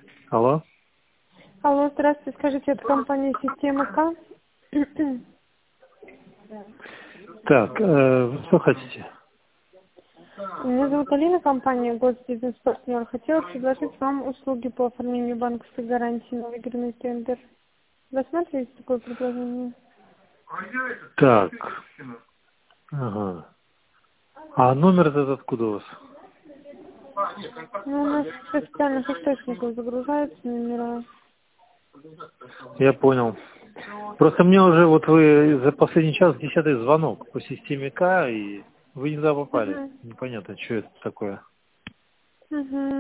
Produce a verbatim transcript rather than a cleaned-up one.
Алло. Алло, здравствуйте, скажите, это компания «Система К»? Так, э, что хотите? Меня зовут Алина, компания «Госбизнес-партнер». Хотела предложить вам услуги по оформлению банковской гарантии на выигранный тендер. Рассматриваете такое предложение? Так. Ага. А номер этот откуда у вас? Ну, у нас с официальных источников загружаются номера. Я понял. Просто мне уже, вот вы за последний час десятый звонок по системе К, и вы не туда попали. Угу. Непонятно, что это такое. Угу.